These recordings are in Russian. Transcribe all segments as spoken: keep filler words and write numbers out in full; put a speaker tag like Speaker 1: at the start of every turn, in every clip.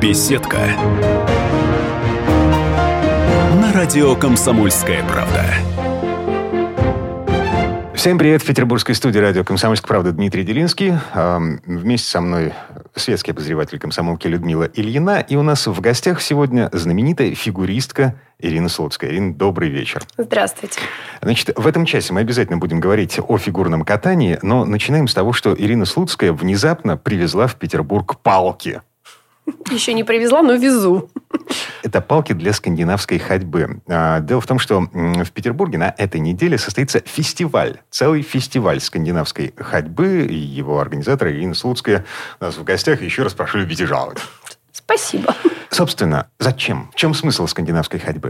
Speaker 1: Беседка. На радио «Комсомольская правда».
Speaker 2: Всем привет! В петербургской студии радио «Комсомольская правда» Дмитрий Делинский. Вместе со мной светский обозреватель комсомолки Людмила Ильина. И у нас в гостях сегодня знаменитая фигуристка Ирина Слуцкая. Ирина, добрый вечер.
Speaker 3: Здравствуйте.
Speaker 2: Значит, в этом часе мы обязательно будем говорить о фигурном катании, но начинаем с того, что Ирина Слуцкая внезапно привезла в Петербург палки.
Speaker 3: Еще не привезла, но везу.
Speaker 2: Это палки для скандинавской ходьбы. Дело в том, что в Петербурге на этой неделе состоится фестиваль. Целый фестиваль скандинавской ходьбы. И его организатор Ирина Слуцкая у нас в гостях. Еще раз прошу любить и жаловать.
Speaker 3: Спасибо.
Speaker 2: Собственно, зачем? В чем смысл скандинавской ходьбы?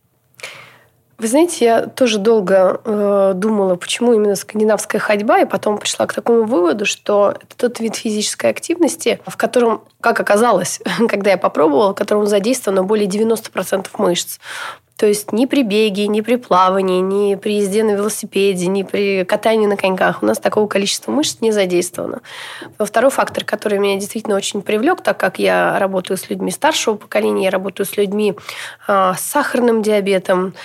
Speaker 3: Вы знаете, я тоже долго э, думала, почему именно скандинавская ходьба, и потом пришла к такому выводу, что это тот вид физической активности, в котором, как оказалось, когда я попробовала, в котором задействовано более девяносто процентов мышц. То есть ни при беге, ни при плавании, ни при езде на велосипеде, ни при катании на коньках у нас такого количества мышц не задействовано. Второй фактор, который меня действительно очень привлек, так как я работаю с людьми старшего поколения, я работаю с людьми э, с сахарным диабетом,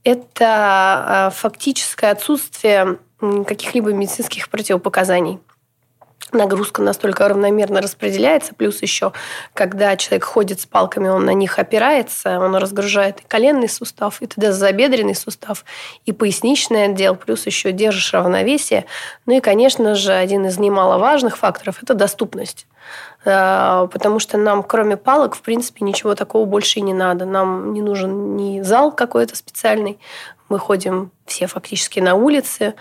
Speaker 3: это фактическое отсутствие каких-либо медицинских противопоказаний. Нагрузка настолько равномерно распределяется, плюс еще, когда человек ходит с палками, он на них опирается, он разгружает и коленный сустав, и тазобедренный сустав, и поясничный отдел, плюс еще держишь равновесие. Ну и, конечно же, один из немаловажных факторов – это доступность. Потому что нам, кроме палок, в принципе, ничего такого больше и не надо. Нам не нужен ни зал какой-то специальный. Мы ходим все фактически на улице.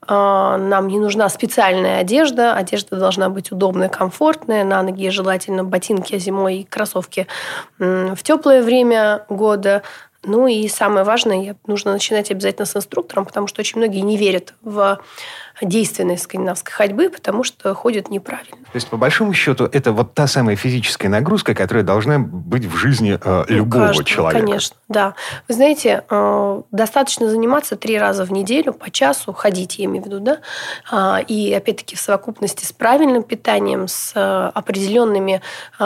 Speaker 3: Нам не нужна специальная одежда. Одежда должна быть удобная, комфортная. На ноги желательно ботинки, а зимой и кроссовки в теплое время года. Ну и самое важное, нужно начинать обязательно с инструктором, потому что очень многие не верят в действенность скандинавской ходьбы, потому что ходят неправильно.
Speaker 2: То есть, по большому счету, это вот та самая физическая нагрузка, которая должна быть в жизни э, любого
Speaker 3: каждого,
Speaker 2: человека.
Speaker 3: Конечно, да. Вы знаете, э, достаточно заниматься три раза в неделю, по часу, ходить, я имею в виду, да, э, и, опять-таки, в совокупности с правильным питанием, с э, определенными,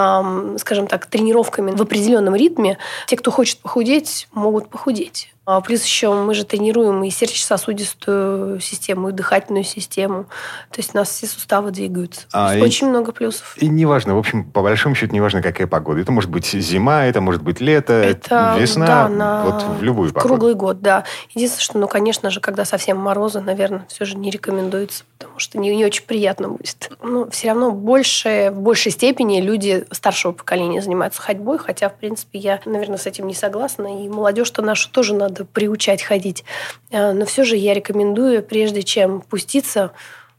Speaker 3: э, скажем так, тренировками в определенном ритме. Те, кто хочет похудеть, могут похудеть. Плюс еще мы же тренируем и сердечно-сосудистую систему, и дыхательную систему. То есть у нас все суставы двигаются.
Speaker 2: А,
Speaker 3: очень
Speaker 2: и,
Speaker 3: много плюсов.
Speaker 2: И неважно, в общем, по большому счету, неважно, какая погода. Это может быть зима, это может быть лето,
Speaker 3: это,
Speaker 2: весна,
Speaker 3: да, на...
Speaker 2: вот в любую погоду.
Speaker 3: Круглый год, да. Единственное, что, ну, конечно же, когда совсем морозы, наверное, все же не рекомендуется, потому что не, не очень приятно будет. Но все равно больше, в большей степени люди старшего поколения занимаются ходьбой, хотя, в принципе, я, наверное, с этим не согласна. И молодежь-то нашу тоже надо приучать ходить. Но все же я рекомендую, прежде чем пуститься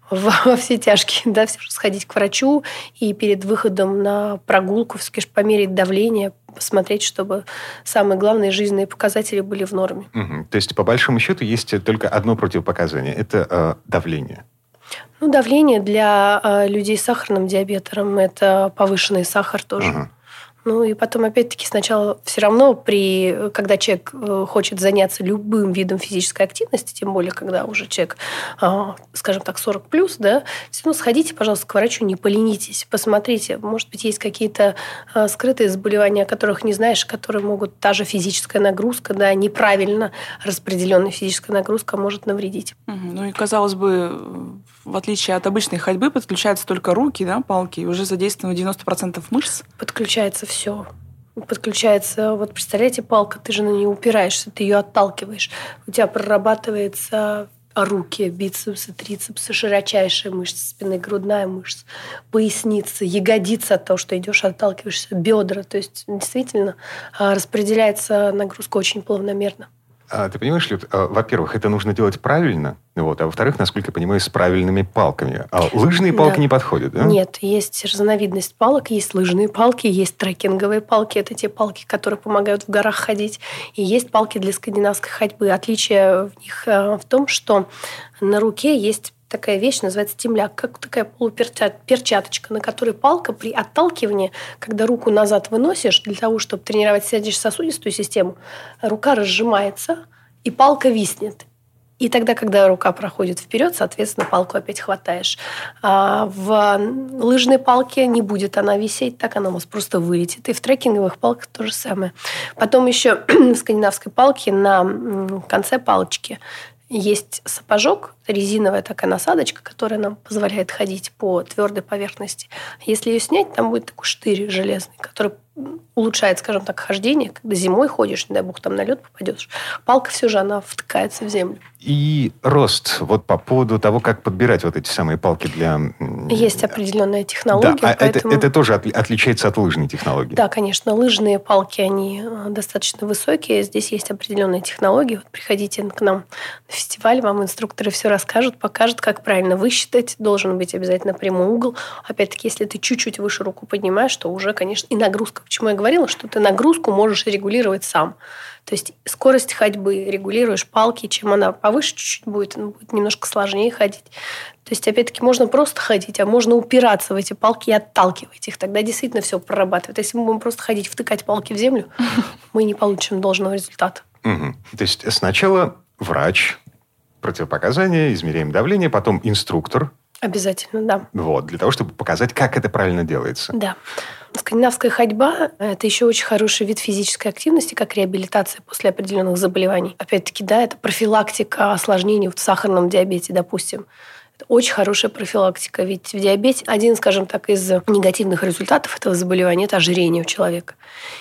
Speaker 3: во все тяжкие, да, все же сходить к врачу и перед выходом на прогулку все-таки померить давление, посмотреть, чтобы самые главные жизненные показатели были в норме.
Speaker 2: Угу. То есть, по большому счету, есть только одно противопоказание – это э, давление.
Speaker 3: Ну, давление для э, людей с сахарным диабетом – это повышенный сахар тоже. Угу. Ну, и потом, опять-таки, сначала все равно, при, когда человек хочет заняться любым видом физической активности, тем более, когда уже человек, скажем так, сорок плюс, да, все равно сходите, пожалуйста, к врачу, не поленитесь, посмотрите. Может быть, есть какие-то скрытые заболевания, о которых не знаешь, которые могут, та же физическая нагрузка, да, неправильно распределенная физическая нагрузка может навредить.
Speaker 4: Ну, и, казалось бы, в отличие от обычной ходьбы, подключаются только руки, да, палки, и уже задействовано девяносто процентов мышц.
Speaker 3: Подключается все. Подключается, вот представляете, палка, ты же на нее упираешься, ты ее отталкиваешь. У тебя прорабатывается руки, бицепсы, трицепсы, широчайшие мышцы спины, грудная мышца, поясница, ягодица от того, что идешь, отталкиваешься, бедра. То есть, действительно, распределяется нагрузка очень плавномерно.
Speaker 2: А, ты понимаешь, Люд, а, во-первых, это нужно делать правильно, вот, а во-вторых, насколько я понимаю, с правильными палками. А лыжные палки да. не подходят, да?
Speaker 3: Нет, есть разновидность палок, есть лыжные палки, есть трекинговые палки, это те палки, которые помогают в горах ходить, и есть палки для скандинавской ходьбы. Отличие в них в том, что на руке есть такая вещь, называется темляк, как такая полуперчаточка, на которой палка при отталкивании, когда руку назад выносишь, для того, чтобы тренировать сердечно-сосудистую систему, рука разжимается, и палка виснет. И тогда, когда рука проходит вперед, соответственно, палку опять хватаешь. А в лыжной палке не будет она висеть, так она у вас просто вылетит. И в трекинговых палках то же самое. Потом еще в скандинавской палке на конце палочки есть сапожок, резиновая такая насадочка, которая нам позволяет ходить по твердой поверхности. Если ее снять, там будет такой штырь железный, который улучшает, скажем так, хождение. Когда зимой ходишь, не дай бог, там на лед попадешь, палка все же, она втыкается в землю.
Speaker 2: И рост. Вот по поводу того, как подбирать вот эти самые палки для...
Speaker 3: Есть определенная технология.
Speaker 2: Да, а
Speaker 3: поэтому...
Speaker 2: это, это тоже от, отличается от лыжной технологии.
Speaker 3: Да, конечно. Лыжные палки, они достаточно высокие. Здесь есть определенные технологии. Вот приходите к нам на фестиваль, вам инструкторы все расскажут, покажут, как правильно высчитать. Должен быть обязательно прямой угол. Опять-таки, если ты чуть-чуть выше руку поднимаешь, то уже, конечно, и нагрузка. Почему я говорила, что ты нагрузку можешь регулировать сам. То есть скорость ходьбы регулируешь палки. Чем она повыше чуть-чуть будет, ну, будет немножко сложнее ходить. То есть, опять-таки, можно просто ходить, а можно упираться в эти палки и отталкивать их. Тогда действительно все прорабатывает. Если мы будем просто ходить, втыкать палки в землю, мы не получим должного результата.
Speaker 2: Угу. То есть сначала врач, противопоказания, измеряем давление, потом инструктор.
Speaker 3: Обязательно, да.
Speaker 2: Вот, для того, чтобы показать, как это правильно делается.
Speaker 3: Да. Скандинавская ходьба – это еще очень хороший вид физической активности, как реабилитация после определенных заболеваний. Опять-таки, да, это профилактика осложнений в сахарном диабете, допустим. Это очень хорошая профилактика. Ведь в диабете один, скажем так, из негативных результатов этого заболевания – это ожирение у человека.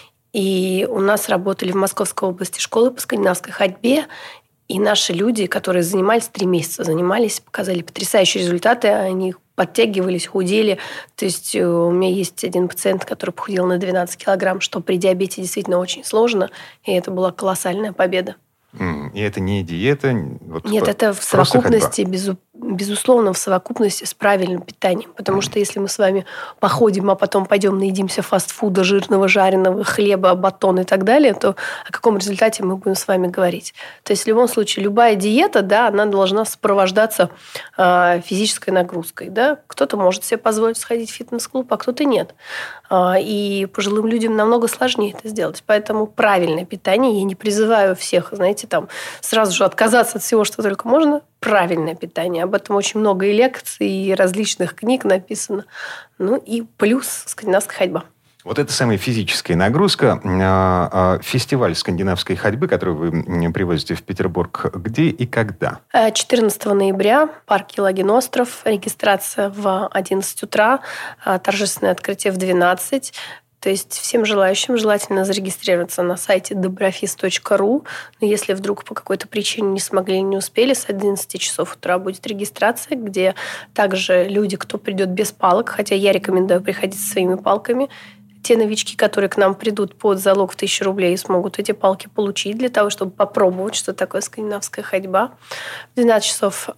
Speaker 3: И у нас работали в Московской области школы по скандинавской ходьбе, и наши люди, которые занимались, три месяца занимались, показали потрясающие результаты. Они подтягивались, худели. То есть у меня есть один пациент, который похудел на двенадцать килограмм, что при диабете действительно очень сложно. И это была колоссальная победа.
Speaker 2: И это не диета? Вот
Speaker 3: Нет, это в совокупности, без, безусловно, в совокупности с правильным питанием. Потому что если мы с вами походим, а потом пойдем наедимся фастфуда, жирного, жареного, хлеба, батона и так далее, то о каком результате мы будем с вами говорить? То есть в любом случае любая диета, да, она должна сопровождаться э, физической нагрузкой. Да? Кто-то может себе позволить сходить в фитнес-клуб, а кто-то нет. Э, и пожилым людям намного сложнее это сделать. Поэтому правильное питание, я не призываю всех, знаете, там сразу же отказаться от всего, что только можно. Правильное питание. Об этом очень много и лекций, и различных книг написано. Ну и плюс скандинавская ходьба.
Speaker 2: Вот эта самая физическая нагрузка. Фестиваль скандинавской ходьбы, который вы привозите в Петербург, где и когда?
Speaker 3: четырнадцатого ноября, парк Елагин остров. Регистрация в одиннадцать утра, торжественное открытие в двенадцать. То есть всем желающим желательно зарегистрироваться на сайте доброфиз точка ру. Но если вдруг по какой-то причине не смогли, не успели, с одиннадцати часов утра будет регистрация, где также люди, кто придет без палок, хотя я рекомендую приходить со своими палками, те новички, которые к нам придут под залог в тысячу рублей, смогут эти палки получить для того, чтобы попробовать, что такое скандинавская ходьба. В двенадцать часов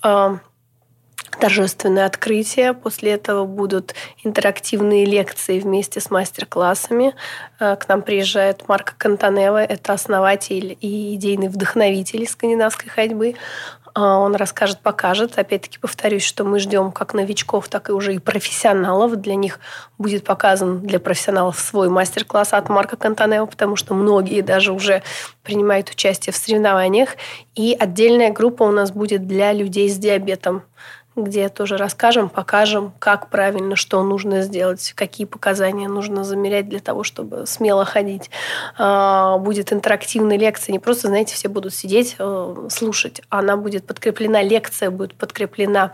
Speaker 3: торжественное открытие. После этого будут интерактивные лекции вместе с мастер-классами. К нам приезжает Марко Кантанева. Это основатель и идейный вдохновитель скандинавской ходьбы. Он расскажет, покажет. Опять-таки повторюсь, что мы ждем как новичков, так и уже и профессионалов. Для них будет показан, для профессионалов, свой мастер-класс от Марко Кантанева, потому что многие даже уже принимают участие в соревнованиях. И отдельная группа у нас будет для людей с диабетом, где тоже расскажем, покажем, как правильно, что нужно сделать, какие показания нужно замерять для того, чтобы смело ходить. Будет интерактивная лекция. Не просто, знаете, все будут сидеть, слушать. Она будет подкреплена, лекция будет подкреплена,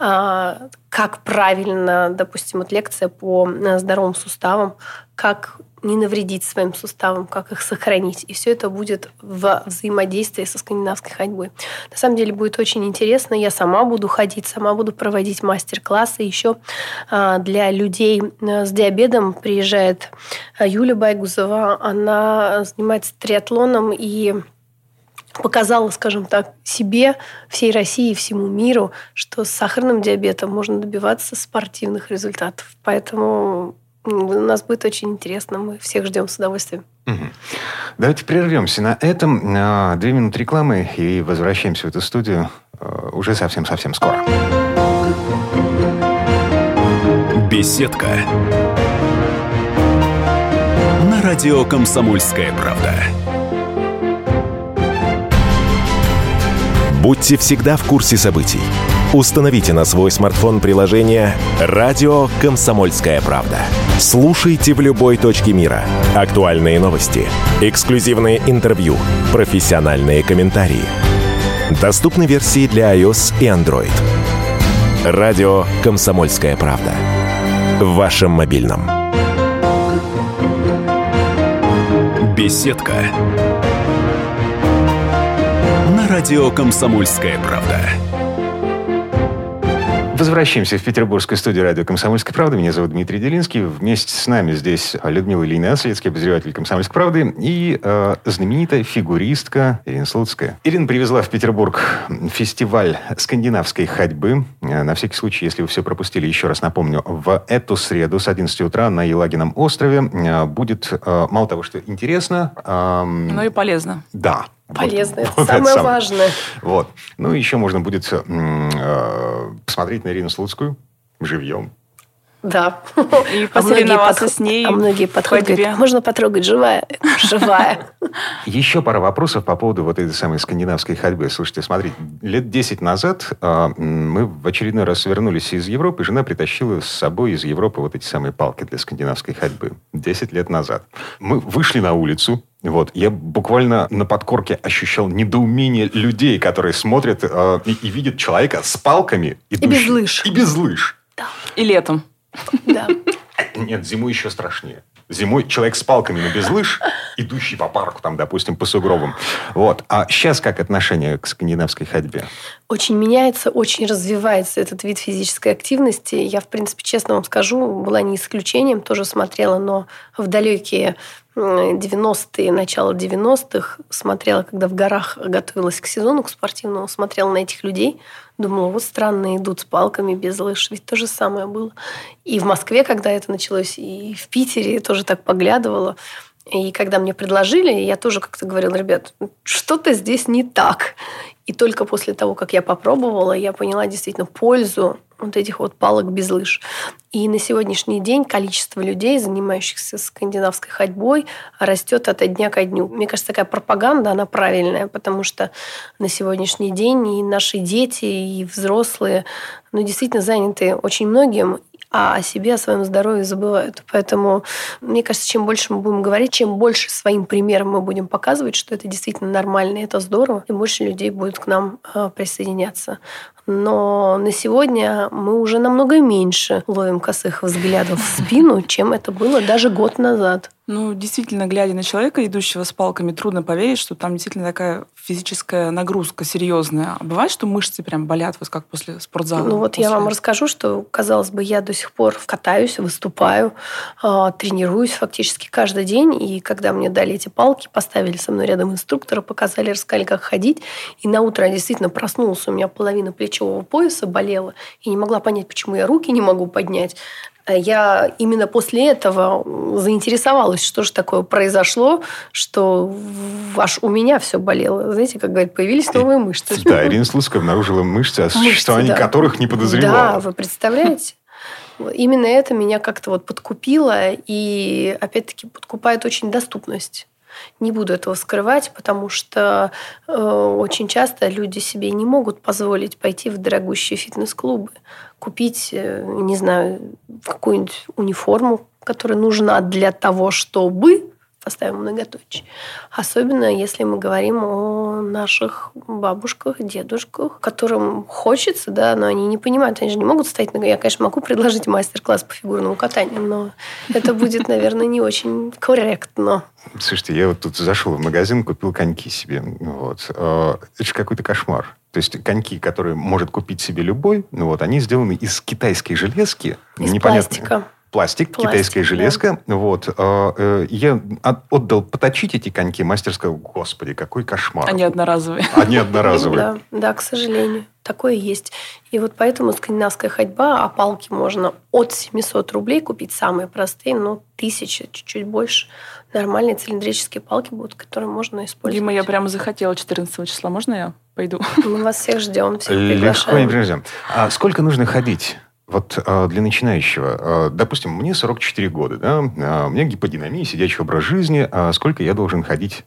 Speaker 3: как правильно, допустим, вот лекция по здоровым суставам, как не навредить своим суставам, как их сохранить. И все это будет в взаимодействии со скандинавской ходьбой. На самом деле будет очень интересно. Я сама буду ходить, сама буду проводить мастер-классы. Еще для людей с диабетом приезжает Юля Байгузова. Она занимается триатлоном и показала, скажем так, себе, всей России и всему миру, что с сахарным диабетом можно добиваться спортивных результатов. Поэтому у нас будет очень интересно. Мы всех ждем с удовольствием.
Speaker 2: Угу. Давайте прервемся на этом. Две минуты рекламы и возвращаемся в эту студию уже совсем-совсем скоро.
Speaker 1: Беседка. На радио «Комсомольская правда».
Speaker 5: Будьте всегда в курсе событий. Установите на свой смартфон приложение «Радио Комсомольская правда». Слушайте в любой точке мира. Актуальные новости, эксклюзивные интервью, профессиональные комментарии. Доступны версии для iOS и Android. «Радио Комсомольская правда». В вашем мобильном.
Speaker 1: Беседка. На радио «Комсомольская правда».
Speaker 2: Возвращаемся в петербургскую студию радио «Комсомольская правда». Меня зовут Дмитрий Делинский. Вместе с нами здесь Людмила Ильина, светский обозреватель «Комсомольской правды», и э, знаменитая фигуристка Ирина Слуцкая. Ирина привезла в Петербург фестиваль скандинавской ходьбы. Э, на всякий случай, если вы все пропустили, еще раз напомню, в эту среду с одиннадцати утра на Елагином острове э, будет э, мало того, что интересно... Э,
Speaker 4: но и полезно.
Speaker 2: Да.
Speaker 3: Полезно,
Speaker 2: вот,
Speaker 3: это
Speaker 2: вот
Speaker 3: самое
Speaker 2: это
Speaker 3: важное.
Speaker 2: Вот. Ну, еще можно будет э, посмотреть на Ирину Слуцкую живьем.
Speaker 3: Да.
Speaker 4: И посоревноваться с ней.
Speaker 3: А многие подходят, говорят, можно потрогать, живая? Живая.
Speaker 2: Еще пара вопросов по поводу вот этой самой скандинавской ходьбы. Слушайте, смотрите, лет десять назад э, мы в очередной раз вернулись из Европы, и жена притащила с собой из Европы вот эти самые палки для скандинавской ходьбы. Десять лет назад. Мы вышли на улицу. Вот, я буквально на подкорке ощущал недоумение людей, которые смотрят э, и, и видят человека с палками.
Speaker 3: Идущий, и без лыж.
Speaker 2: И без лыж.
Speaker 3: Да.
Speaker 4: И летом.
Speaker 3: Да.
Speaker 2: Нет, зимой еще страшнее. Зимой человек с палками, но без лыж, идущий по парку, там, допустим, по сугробам. Вот. А сейчас как отношение к скандинавской ходьбе?
Speaker 3: Очень меняется, очень развивается этот вид физической активности. Я, в принципе, честно вам скажу, была не исключением, тоже смотрела, но в далекие девяностые, начало девяностых смотрела, когда в горах готовилась к сезону, к спортивному, смотрела на этих людей, думала, вот странно, идут с палками без лыж. Ведь то же самое было. И в Москве, когда это началось, и в Питере тоже так поглядывала. И когда мне предложили, я тоже как-то говорила, ребят, что-то здесь не так. И только после того, как я попробовала, я поняла действительно пользу вот этих вот палок без лыж. И на сегодняшний день количество людей, занимающихся скандинавской ходьбой, растет ото дня ко дню. Мне кажется, такая пропаганда, она правильная, потому что на сегодняшний день и наши дети, и взрослые, ну, действительно заняты очень многим, а о себе, о своем здоровье забывают. Поэтому, мне кажется, чем больше мы будем говорить, чем больше своим примером мы будем показывать, что это действительно нормально, это здорово, тем больше людей будет к нам присоединяться. Но на сегодня мы уже намного меньше ловим косых взглядов в спину, чем это было даже год назад.
Speaker 4: Ну, действительно, глядя на человека, идущего с палками, трудно поверить, что там действительно такая физическая нагрузка серьезная. А бывает, что мышцы прям болят, вот как после спортзала?
Speaker 3: Ну, вот
Speaker 4: после...
Speaker 3: я вам расскажу, что, казалось бы, я до сих пор катаюсь, выступаю, тренируюсь фактически каждый день. И когда мне дали эти палки, поставили со мной рядом инструктора, показали, рассказали, как ходить. И на утро я действительно проснулась, у меня половина плечевого пояса болела. И не могла понять, почему я руки не могу поднять. Я именно после этого заинтересовалась, что же такое произошло, что аж у меня все болело. Знаете, как говорят, появились новые мышцы.
Speaker 2: Да, Ирина Слуцкая обнаружила мышцы, о существовании мышцы, да. которых не подозревала.
Speaker 3: Да, вы представляете? Именно это меня как-то вот подкупило, и опять-таки подкупает очень доступность. Не буду этого скрывать, потому что э, очень часто люди себе не могут позволить пойти в дорогущие фитнес-клубы, купить, э, не знаю, какую-нибудь униформу, которая нужна для того, чтобы... Поставим многоточие. Особенно, если мы говорим о наших бабушках, дедушках, которым хочется, да, но они не понимают. Они же не могут стоять на ногах. Я, конечно, могу предложить мастер-класс по фигурному катанию, но это будет, наверное, не очень корректно.
Speaker 2: Слушайте, я вот тут зашел в магазин, купил коньки себе. Вот. Это же какой-то кошмар. То есть коньки, которые может купить себе любой, ну вот, они сделаны из китайской железки.
Speaker 3: Из пластика.
Speaker 2: Пластик, Пластик, китайская железка. Да. Вот. Я отдал поточить эти коньки. Мастер сказал, господи, какой кошмар.
Speaker 4: Они одноразовые.
Speaker 2: Они одноразовые.
Speaker 3: Да, да, к сожалению. Такое есть. И вот поэтому скандинавская ходьба, а палки можно от семисот рублей купить, самые простые, ну, тысяча, чуть-чуть больше. Нормальные цилиндрические палки будут, которые можно использовать.
Speaker 4: Дима, я прямо захотела четырнадцатого числа. Можно я пойду?
Speaker 3: Мы вас всех ждем, всех приглашаем.
Speaker 2: Легко не приглашаем. А сколько нужно ходить? Вот э, для начинающего, э, допустим, мне сорок четыре года, да, э, у меня гиподинамия, сидячий образ жизни, э, сколько я должен ходить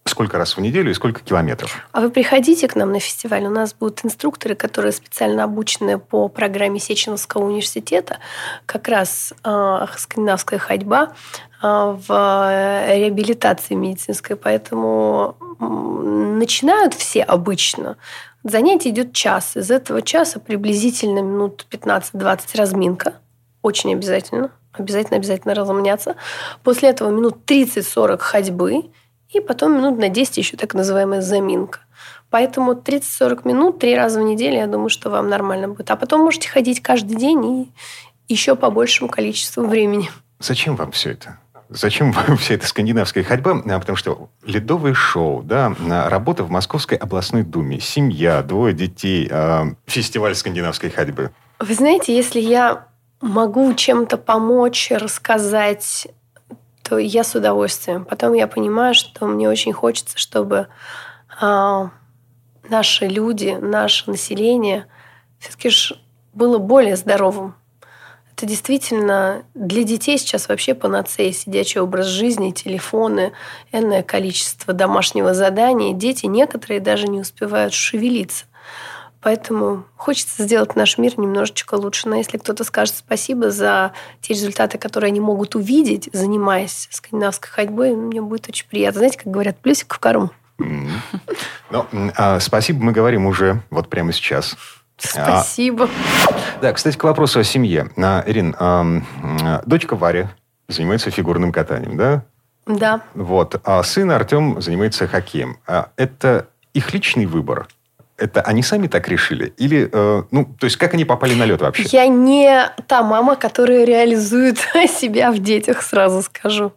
Speaker 2: Сколько раз в неделю и сколько километров?
Speaker 3: А вы приходите к нам на фестиваль. У нас будут инструкторы, которые специально обучены по программе Сеченовского университета. Как раз э, скандинавская ходьба э, в реабилитации медицинской. Поэтому э, начинают все обычно. Занятие идет час. Из этого часа приблизительно минут пятнадцать-двадцать разминка. Очень обязательно. Обязательно-обязательно разомняться. После этого минут тридцать-сорок ходьбы. И потом минут на десять еще так называемая заминка. Поэтому тридцать-сорок минут, три раза в неделю, я думаю, что вам нормально будет. А потом можете ходить каждый день и еще по большему количеству времени.
Speaker 2: Зачем вам все это? Зачем вам вся эта скандинавская ходьба? Потому что ледовое шоу, да, работа в Московской областной думе, семья, двое детей, фестиваль скандинавской ходьбы.
Speaker 3: Вы знаете, если я могу чем-то помочь, рассказать, то я с удовольствием. Потом я понимаю, что мне очень хочется, чтобы э, наши люди, наше население все-таки ж было более здоровым. Это действительно для детей сейчас вообще панацея, сидячий образ жизни, телефоны, энное количество домашнего задания. Дети некоторые даже не успевают шевелиться. Поэтому хочется сделать наш мир немножечко лучше. Но если кто-то скажет спасибо за те результаты, которые они могут увидеть, занимаясь скандинавской ходьбой, мне будет очень приятно. Знаете, как говорят, плюсик в карму.
Speaker 2: Mm-hmm. Ну, а, спасибо мы говорим уже вот прямо сейчас.
Speaker 3: Спасибо.
Speaker 2: А, да, кстати, к вопросу о семье. А, Ирин, а, дочка Варя занимается фигурным катанием, да?
Speaker 3: Да.
Speaker 2: Вот. А сын Артем занимается хоккеем. А это их личный выбор? Это они сами так решили? Или, э, ну, то есть, как они попали на лед вообще?
Speaker 3: Я не та мама, которая реализует себя в детях, сразу скажу.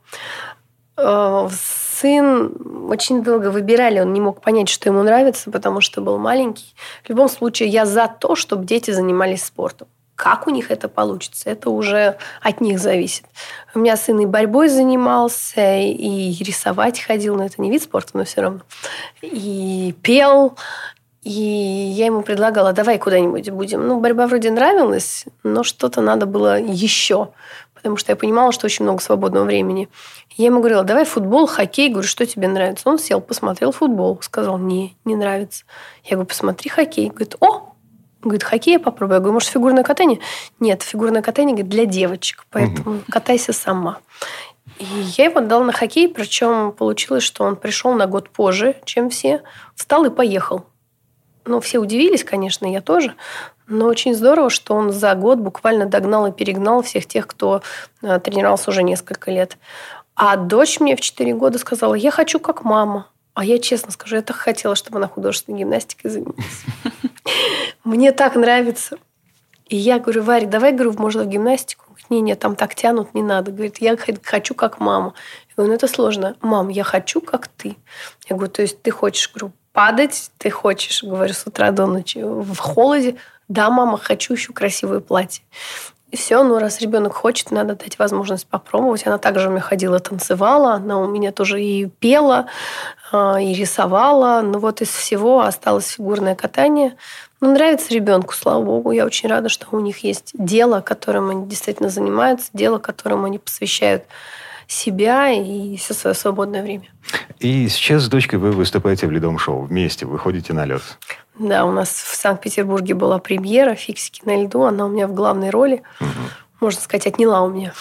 Speaker 3: Э, сын очень долго выбирали, он не мог понять, что ему нравится, потому что был маленький. В любом случае, я за то, чтобы дети занимались спортом. Как у них это получится, это уже от них зависит. У меня сын и борьбой занимался, и рисовать ходил, но это не вид спорта, но все равно. И пел. И я ему предлагала, давай куда-нибудь будем. Ну, борьба вроде нравилась, но что-то надо было еще. Потому что я понимала, что очень много свободного времени. Я ему говорила, давай футбол, хоккей. Говорю, что тебе нравится? Он сел, посмотрел футбол. Сказал, не, не нравится. Я говорю, посмотри хоккей. Говорит, о! Говорит, хоккей я попробую. Я говорю, может, фигурное катание? Нет, фигурное катание, говорит, для девочек. Поэтому mm-hmm. катайся сама. И я его отдала на хоккей. Причем получилось, что он пришел на год позже, чем все. Встал и поехал. Ну, все удивились, конечно, я тоже. Но очень здорово, что он за год буквально догнал и перегнал всех тех, кто э, тренировался уже несколько лет. А дочь мне в четыре года сказала, я хочу как мама. А я, честно скажу, я так хотела, чтобы она художественной гимнастикой занималась. Мне так нравится. И я говорю, Варя, давай, говорю, можно в гимнастику? Говорит, не, не, там так тянут, не надо. Говорит, я хочу как мама. Я говорю, ну это сложно. Мам, я хочу как ты. Я говорю, то есть ты хочешь, говорю, падать, ты хочешь, говорю, с утра до ночи в холоде. Да, мама, хочу еще красивое платье. И все, ну, раз ребенок хочет, надо дать возможность попробовать. Она также у меня ходила, танцевала, она у меня тоже и пела, и рисовала. Но вот из всего осталось фигурное катание. Ну, нравится ребенку, слава богу. Я очень рада, что у них есть дело, которым они действительно занимаются, дело, которому они посвящают себя и все свое свободное время.
Speaker 2: И сейчас с дочкой вы выступаете в ледовом шоу. Вместе выходите на лед. Да,
Speaker 3: у нас в Санкт-Петербурге была премьера «Фиксики на льду». Она у меня в главной роли. Угу. Можно сказать, отняла у меня.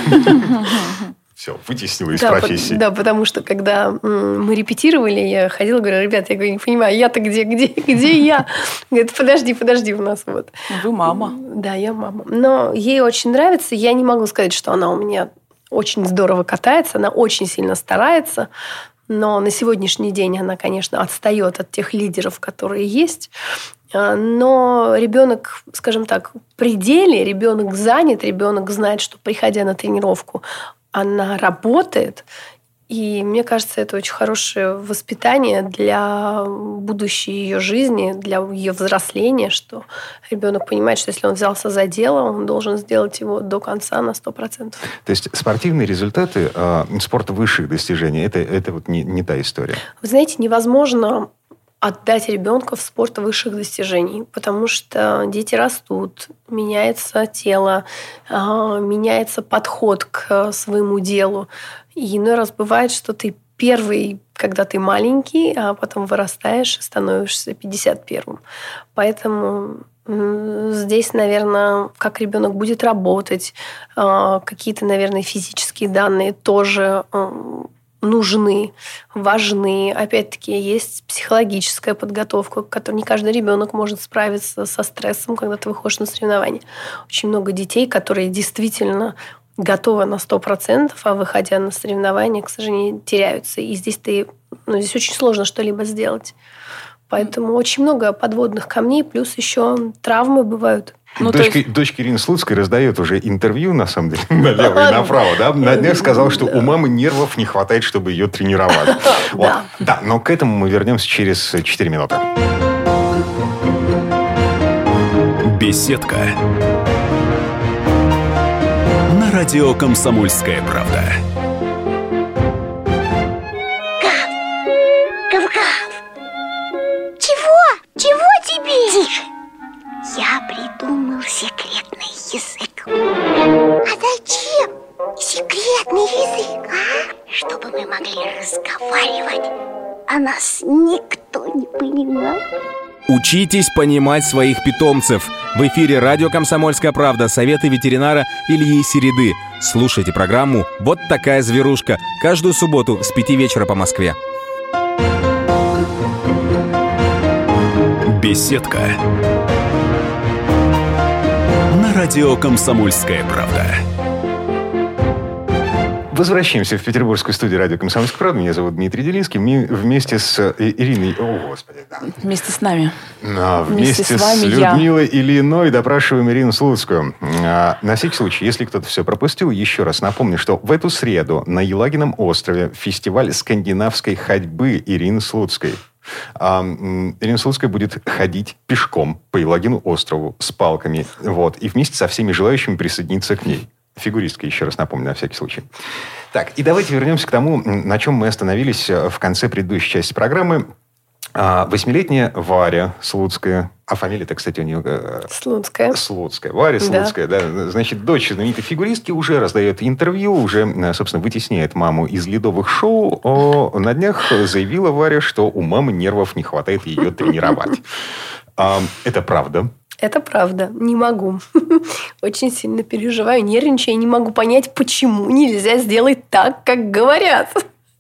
Speaker 2: Все, вытеснила из профессии.
Speaker 3: Да, потому что когда мы репетировали, я ходила, говорю, ребята, я говорю, не понимаю, я-то где, где, где я? Говорит, подожди, подожди, у нас вот.
Speaker 4: Вы мама.
Speaker 3: Да, я мама. Но ей очень нравится. Я не могу сказать, что она у меня очень здорово катается, она очень сильно старается, но на сегодняшний день она, конечно, отстает от тех лидеров, которые есть. Но ребенок, скажем так, в пределе, ребенок занят, ребенок знает, что, приходя на тренировку, она работает. И мне кажется, это очень хорошее воспитание для будущей ее жизни, для ее взросления, что ребенок понимает, что если он взялся за дело, он должен сделать его до конца на сто процентов.
Speaker 2: То есть спортивные результаты, э, спорт высших достижений, это, это вот не, не та история?
Speaker 3: Вы знаете, невозможно отдать ребенка в спорт высших достижений, потому что дети растут, меняется тело, меняется подход к своему делу. И иной раз бывает, что ты первый, когда ты маленький, а потом вырастаешь и становишься пятьдесят первым. Поэтому здесь, наверное, как ребенок будет работать, какие-то, наверное, физические данные тоже нужны, важны. Опять-таки, есть психологическая подготовка, которой не каждый ребенок может справиться со стрессом, когда ты выходишь на соревнования. Очень много детей, которые действительно готовы на сто процентов, а выходя на соревнования, к сожалению, теряются. И здесь ты, ну, здесь очень сложно что-либо сделать. Поэтому очень много подводных камней, плюс еще травмы бывают.
Speaker 2: Ну, дочка, есть... дочка Ирины Слуцкой раздает уже интервью, на самом деле, налево и направо. Да? На днях сказал, что у мамы нервов не хватает, чтобы ее тренировать. Вот. Да. Да, но к этому мы вернемся через четыре минуты.
Speaker 1: Беседка. На радио «Комсомольская правда».
Speaker 6: Гав! Гав-гав! Чего? Чего тебе? Тише! Я придумал секретный язык. А зачем секретный язык, а? Чтобы мы могли разговаривать, а нас никто не понимал.
Speaker 7: Учитесь понимать своих питомцев. В эфире радио «Комсомольская правда». Советы ветеринара Ильи Середы. Слушайте программу «Вот такая зверушка» каждую субботу с пяти вечера по Москве.
Speaker 1: Беседка. На радио «Комсомольская правда».
Speaker 2: Возвращаемся в петербургскую студию радио «Комсомольская правда». Меня зовут Дмитрий Делинский. Мы вместе с Ириной... О, Господи, да.
Speaker 4: Вместе с нами.
Speaker 2: А, вместе
Speaker 4: вместе с,
Speaker 2: с
Speaker 4: вами
Speaker 2: Людмилой
Speaker 4: я.
Speaker 2: Ильиной допрашиваем Ирину Слуцкую. А, на всякий случай, если кто-то все пропустил, еще раз напомню, что в эту среду на Елагином острове фестиваль скандинавской ходьбы Ирины Слуцкой. А, Ирина Слуцкая будет ходить пешком по Елагину острову с палками. Вот, и вместе со всеми желающими присоединиться к ней. Фигуристка, еще раз напомню, на всякий случай. Так, и давайте вернемся к тому, на чем мы остановились в конце предыдущей части программы. Восьмилетняя Варя Слуцкая, а фамилия-то, кстати, у нее...
Speaker 3: Слуцкая.
Speaker 2: Слуцкая. Варя Слуцкая, да. да. Значит, дочь знаменитой фигуристки уже раздает интервью, уже, собственно, вытесняет маму из ледовых шоу. О, на днях заявила Варя, что у мамы нервов не хватает ее тренировать. Это правда?
Speaker 3: Это правда. Не могу. Очень сильно переживаю, нервничаю. Не могу понять, почему нельзя сделать так, как говорят.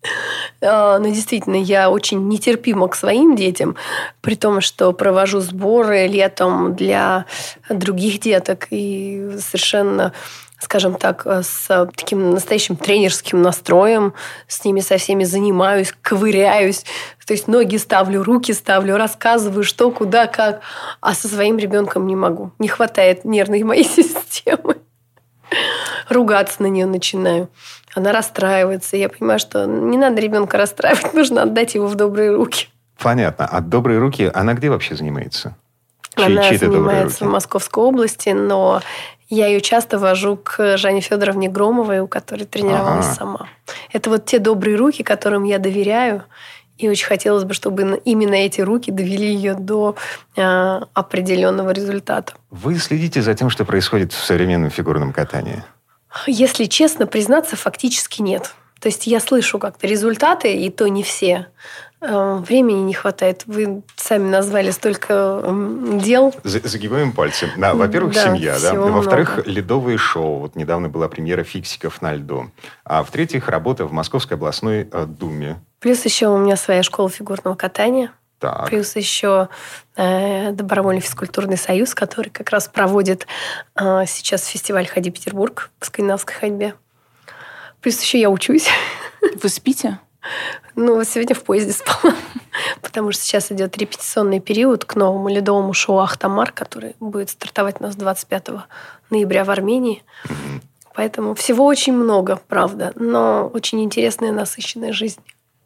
Speaker 3: Но действительно, я очень нетерпима к своим детям, при том, что провожу сборы летом для других деток и совершенно, скажем так, с таким настоящим тренерским настроем, с ними со всеми занимаюсь, ковыряюсь, то есть ноги ставлю, руки ставлю, рассказываю, что, куда, как, а со своим ребенком не могу. Не хватает нервной моей системы. Ругаться на нее начинаю. Она расстраивается. Я понимаю, что не надо ребенка расстраивать, нужно отдать его в добрые руки.
Speaker 2: Понятно. А добрые руки, она где вообще занимается? Чьи,
Speaker 3: она
Speaker 2: чьи-то
Speaker 3: занимается в Московской области, но я ее часто вожу к Жанне Федоровне Громовой, у которой тренировалась ага. сама. Это вот те добрые руки, которым я доверяю. И очень хотелось бы, чтобы именно эти руки довели ее до э, определенного результата.
Speaker 2: Вы следите за тем, что происходит в современном фигурном катании?
Speaker 3: Если честно признаться, фактически нет. То есть я слышу как-то результаты, и то не все. Времени не хватает. Вы сами назвали столько дел.
Speaker 2: Загибаем пальцы. Да, во-первых, да, семья. Да? Во-вторых, много. Ледовые шоу. Вот недавно была премьера «Фиксиков на льду». А в-третьих, работа в Московской областной Думе.
Speaker 3: Плюс еще у меня своя школа фигурного катания.
Speaker 2: Так.
Speaker 3: Плюс еще э, Добровольный физкультурный союз, который как раз проводит э, сейчас фестиваль «Ходи Петербург» в скандинавской ходьбе. Плюс еще я учусь.
Speaker 4: Вы спите?
Speaker 3: Ну, сегодня в поезде спала. Потому что сейчас идет репетиционный период к новому ледовому шоу «Ахтамар», который будет стартовать у нас двадцать пятого ноября в Армении. Mm-hmm. Поэтому всего очень много, правда. Но очень интересная, насыщенная жизнь.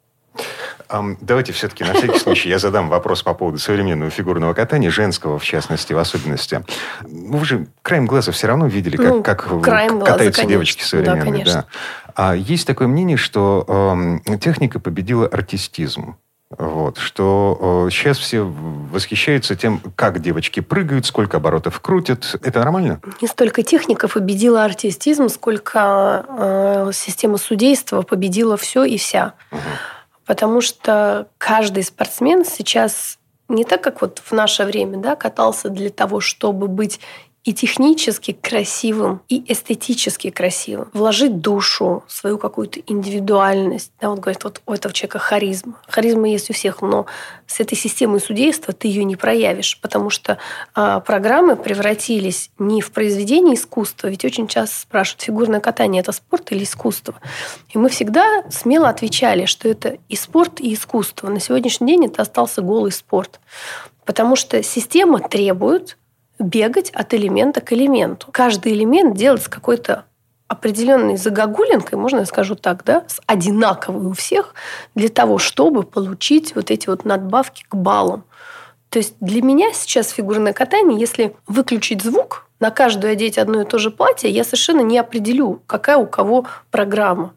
Speaker 2: Давайте все-таки на всякий случай я задам вопрос по поводу современного фигурного катания, женского в частности, в особенности. Вы же краем глаза все равно видели, как,
Speaker 3: ну,
Speaker 2: как
Speaker 3: катаются
Speaker 2: глаза, девочки современные.
Speaker 3: Да, конечно.
Speaker 2: Да. А есть такое мнение, что э, техника победила артистизм. Вот, что э, сейчас все восхищаются тем, как девочки прыгают, сколько оборотов крутят. Это нормально?
Speaker 3: Не столько техника победила артистизм, сколько э, система судейства победила все и вся. Угу. Потому что каждый спортсмен сейчас не так, как вот в наше время, да, катался для того, чтобы быть и технически красивым, и эстетически красивым. Вложить душу, свою какую-то индивидуальность. Да, вот говорят, вот у этого человека харизма. Харизма есть у всех, но с этой системой судейства ты ее не проявишь, потому что а, программы превратились не в произведение искусства, ведь очень часто спрашивают, фигурное катание – это спорт или искусство? И мы всегда смело отвечали, что это и спорт, и искусство. На сегодняшний день это остался голый спорт, потому что система требует бегать от элемента к элементу. Каждый элемент делать с какой-то определенной загогулинкой, можно я скажу так, да, с одинаковой у всех, для того, чтобы получить вот эти вот надбавки к баллам. То есть для меня сейчас фигурное катание, если выключить звук, на каждую одеть одно и то же платье, я совершенно не определю, какая у кого программа.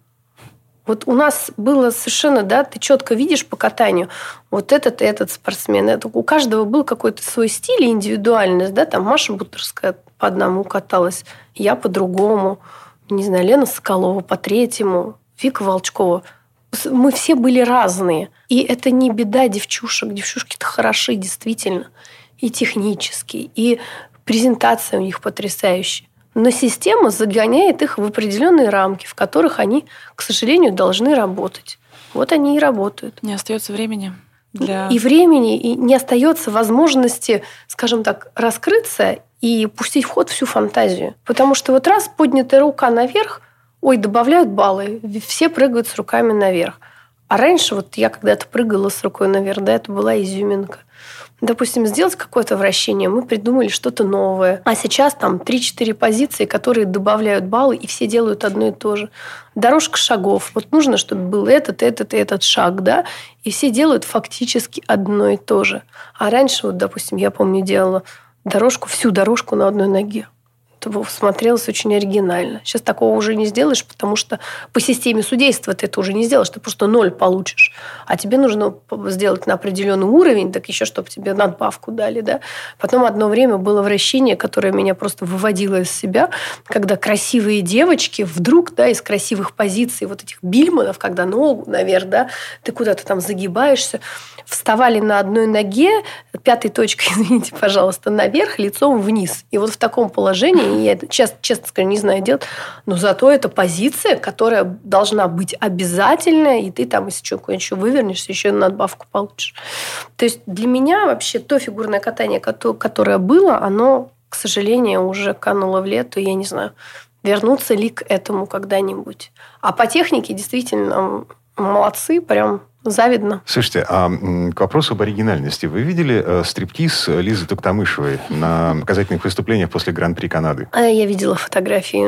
Speaker 3: Вот у нас было совершенно, да, ты четко видишь по катанию, вот этот и этот спортсмен. Это, у каждого был какой-то свой стиль и индивидуальность. Да? Там Маша Бутерская по одному каталась, я по-другому. Не знаю, Лена Соколова по третьему, Вика Волчкова. Мы все были разные. И это не беда девчушек. Девчушки-то хороши, действительно. И технически, и презентация у них потрясающая. Но система загоняет их в определенные рамки, в которых они, к сожалению, должны работать. Вот они и работают.
Speaker 4: Не остается времени для...
Speaker 3: И времени, и не остается возможности, скажем так, раскрыться и пустить в ход всю фантазию. Потому что вот раз поднятая рука наверх, ой, добавляют баллы, все прыгают с руками наверх. А раньше вот я когда-то прыгала с рукой наверх, да, это была изюминка. Допустим, сделать какое-то вращение, мы придумали что-то новое. А сейчас там три-четыре позиции, которые добавляют баллы, и все делают одно и то же. Дорожка шагов. Вот нужно, чтобы был этот, этот и этот шаг, да, и все делают фактически одно и то же. А раньше, вот, допустим, я помню, делала дорожку, всю дорожку на одной ноге. Это смотрелось очень оригинально. Сейчас такого уже не сделаешь, потому что по системе судейства ты это уже не сделаешь. Ты просто ноль получишь. А тебе нужно сделать на определенный уровень, так еще, чтобы тебе надбавку дали. Да? Потом одно время было вращение, которое меня просто выводило из себя, когда красивые девочки вдруг, да, из красивых позиций вот этих бильманов, когда ногу наверх, да, ты куда-то там загибаешься, вставали на одной ноге, пятой точкой, извините, пожалуйста, наверх, лицом вниз. И вот в таком положении, я это, честно, честно скажу, не знаю делать, но зато это позиция, которая должна быть обязательная, и ты там, если что, куда-нибудь еще вывернешься, еще надбавку получишь. То есть для меня вообще то фигурное катание, которое было, оно, к сожалению, уже кануло в лету, и я не знаю, вернуться ли к этому когда-нибудь. А по технике действительно молодцы, прям завидно.
Speaker 2: Слушайте, а к вопросу об оригинальности. Вы видели э, стриптиз Лизы Туктамышевой на показательных выступлениях после Гран-при Канады?
Speaker 3: Я видела фотографии.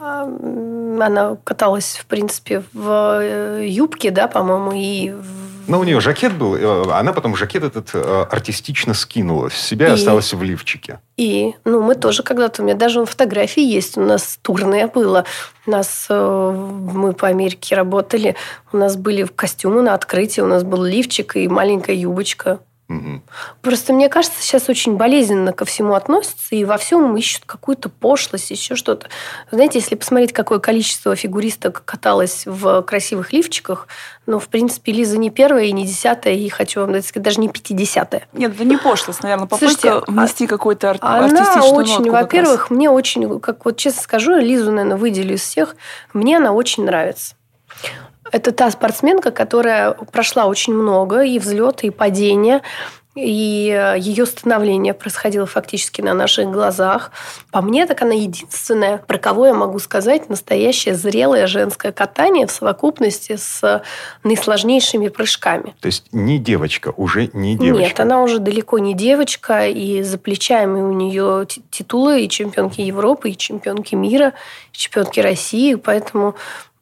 Speaker 3: Она каталась, в принципе, в юбке, да, по-моему, и...
Speaker 2: Но у нее жакет был, она потом жакет этот артистично скинула с себя и осталась в лифчике.
Speaker 3: И, ну, мы тоже когда-то, у меня даже фотографии есть, у нас турное было, у нас, мы по Америке работали, у нас были костюмы на открытии, у нас был лифчик и маленькая юбочка. Угу. Просто, мне кажется, сейчас очень болезненно ко всему относятся, и во всем ищут какую-то пошлость, еще что-то. Знаете, если посмотреть, какое количество фигуристок каталось в красивых лифчиках, ну, в принципе, Лиза не первая и не десятая, и хочу вам сказать, даже не пятидесятая.
Speaker 4: Нет, это не пошлость, наверное, попытка
Speaker 3: Слушайте,
Speaker 4: внести какой-то ар-
Speaker 3: она
Speaker 4: артистичную
Speaker 3: очень,
Speaker 4: нотку.
Speaker 3: во-первых, мне очень, как вот честно скажу, Лизу, наверное, выделю из всех, мне она очень нравится. Это та спортсменка, которая прошла очень много, и взлеты, и падения, и ее становление происходило фактически на наших глазах. По мне, так она единственная, про кого я могу сказать, настоящее зрелое женское катание в совокупности с наисложнейшими прыжками.
Speaker 2: То есть не девочка, уже не девочка?
Speaker 3: Нет, она уже далеко не девочка, и за плечами у нее титулы и чемпионки Европы, и чемпионки мира, и чемпионки России, поэтому...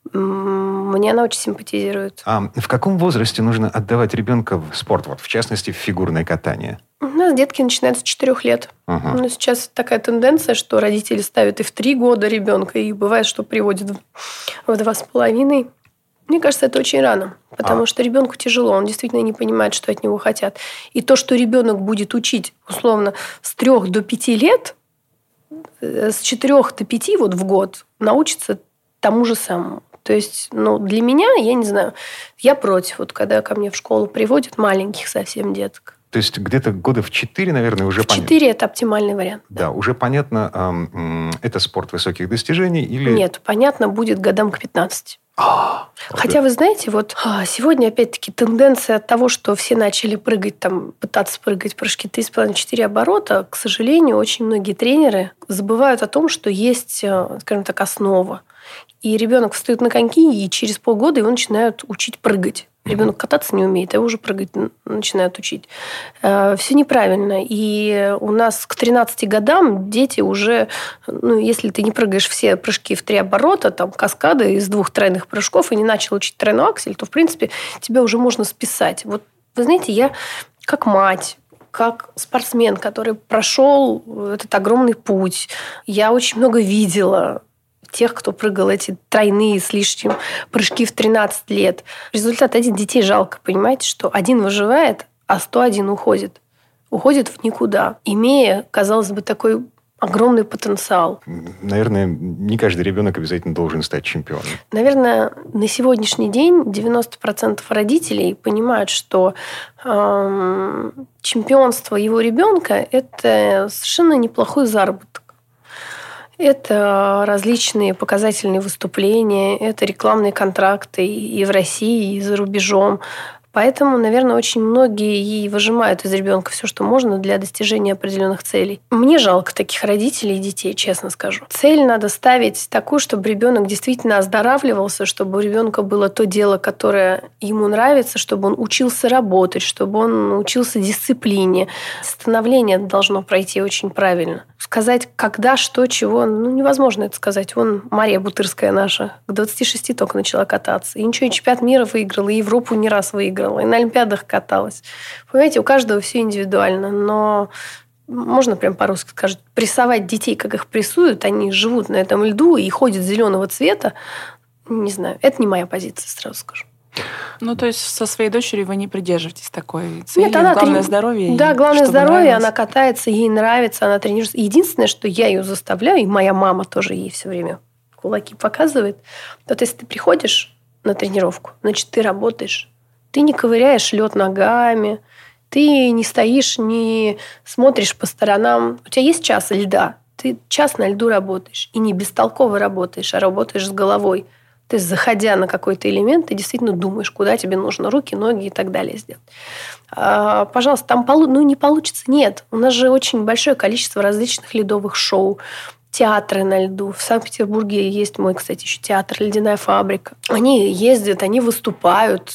Speaker 3: Мне она очень симпатизирует.
Speaker 2: А в каком возрасте нужно отдавать ребенка в спорт, вот, в частности, в фигурное катание?
Speaker 3: У нас детки начинают с четырех лет. Ага. Но сейчас такая тенденция, что родители ставят и в три года ребенка, и бывает, что приводят в два с половиной. Мне кажется, это очень рано, потому а. что ребенку тяжело, он действительно не понимает, что от него хотят. И то, что ребенок будет учить, условно, с трех до пяти лет, с четырех до пяти вот в год научится тому же самому. То есть, ну, для меня, я не знаю, я против, вот когда ко мне в школу приводят маленьких совсем деток.
Speaker 2: То есть где-то года в четыре, наверное, уже понятно.
Speaker 3: четыре – это оптимальный вариант.
Speaker 2: Да, да, уже понятно, э, это спорт высоких достижений или...
Speaker 3: Нет, понятно будет годам к пятнадцати.
Speaker 2: А,
Speaker 3: Хотя, вы знаете, вот сегодня, опять-таки, тенденция от того, что все начали прыгать, там, пытаться прыгать прыжки три с половиной - четыре оборота, к сожалению, очень многие тренеры забывают о том, что есть, скажем так, основа. И ребенок встает на коньки, и через полгода его начинают учить прыгать. Ребенок кататься не умеет, а его уже прыгать начинают учить. Все неправильно. И у нас к тринадцати годам дети уже, ну, если ты не прыгаешь все прыжки в три оборота, там, каскады из двух тройных прыжков, и не начал учить тройной аксель, то, в принципе, тебя уже можно списать. Вот, вы знаете, я как мать, как спортсмен, который прошел этот огромный путь, я очень много видела тех, кто прыгал эти тройные с лишним прыжки в тринадцать лет. Результат один: детей жалко, понимаете, что один выживает, а сто один уходит. Уходит в никуда, имея, казалось бы, такой огромный потенциал.
Speaker 2: Наверное, не каждый ребенок обязательно должен стать чемпионом.
Speaker 3: Наверное, на сегодняшний день девяносто процентов родителей понимают, что э, чемпионство его ребенка – это совершенно неплохой заработок. Это различные показательные выступления, это рекламные контракты и в России, и за рубежом. Поэтому, наверное, очень многие и выжимают из ребенка все, что можно для достижения определенных целей. Мне жалко таких родителей и детей, честно скажу. Цель надо ставить такую, чтобы ребенок действительно оздоравливался, чтобы у ребенка было то дело, которое ему нравится, чтобы он учился работать, чтобы он учился дисциплине. Становление должно пройти очень правильно. Сказать, когда, что, чего, ну, невозможно это сказать. Вон Мария Бутырская наша к двадцати шести только начала кататься. И ничего, и чемпионат мира выиграла, и Европу не раз выиграла, и на Олимпиадах каталась. Понимаете, у каждого все индивидуально, но можно прям по-русски сказать, прессовать детей, как их прессуют, они живут на этом льду и ходят зеленого цвета, не знаю, это не моя позиция, сразу скажу.
Speaker 4: Ну, то есть со своей дочерью вы не придерживаетесь такой цели?
Speaker 3: Нет, она
Speaker 4: главное
Speaker 3: трени...
Speaker 4: здоровье?
Speaker 3: Да, главное здоровье,
Speaker 4: нравилось.
Speaker 3: Она катается, ей нравится, она тренируется. Единственное, что я ее заставляю, и моя мама тоже ей все время кулаки показывает, вот если ты приходишь на тренировку, значит, ты работаешь, ты не ковыряешь лед ногами, ты не стоишь, не смотришь по сторонам. У тебя есть час льда, ты час на льду работаешь. И не бестолково работаешь, а работаешь с головой. То есть, заходя на какой-то элемент, ты действительно думаешь, куда тебе нужно руки, ноги и так далее сделать. А, пожалуйста, там полу... ну, не получится. Нет. У нас же очень большое количество различных ледовых шоу, театры на льду. В Санкт-Петербурге есть мой, кстати, еще театр «Ледяная фабрика». Они ездят, они выступают.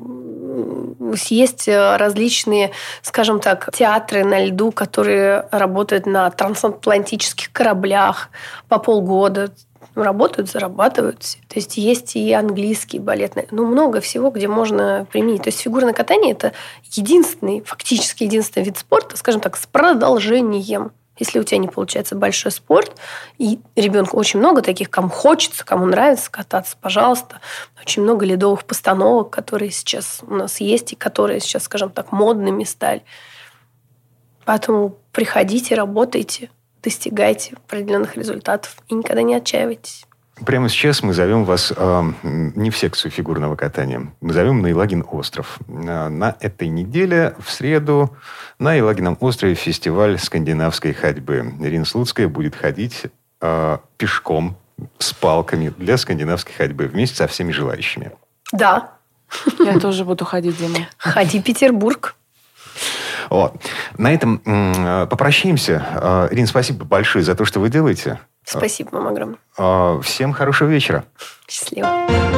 Speaker 3: Есть различные, скажем так, театры на льду, которые работают на трансатлантических кораблях по полгода. Работают, зарабатывают. То есть есть и английский балет. Ну, много всего, где можно применить. То есть фигурное катание – это единственный, фактически единственный вид спорта, скажем так, с продолжением. Если у тебя не получается большой спорт, и ребенку очень много таких, кому хочется, кому нравится кататься, пожалуйста. Очень много ледовых постановок, которые сейчас у нас есть, и которые сейчас, скажем так, модными стали. Поэтому приходите, работайте, достигайте определенных результатов и никогда не отчаивайтесь.
Speaker 2: Прямо сейчас мы зовем вас э, не в секцию фигурного катания. Мы зовем на Елагин остров. Э, на этой неделе, в среду, на Елагином острове фестиваль скандинавской ходьбы. Ирина Слуцкая будет ходить э, пешком с палками для скандинавской ходьбы вместе со всеми желающими.
Speaker 3: Да.
Speaker 4: Я тоже буду ходить, Дима.
Speaker 3: Ходи, Петербург.
Speaker 2: Вот. На этом э, попрощаемся. Э, Ирина, спасибо большое за то, что вы делаете.
Speaker 3: Спасибо вам огромное.
Speaker 2: Э, всем хорошего вечера.
Speaker 3: Счастливо.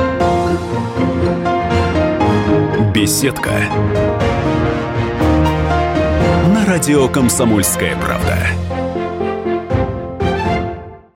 Speaker 1: Беседка. На радио «Комсомольская правда».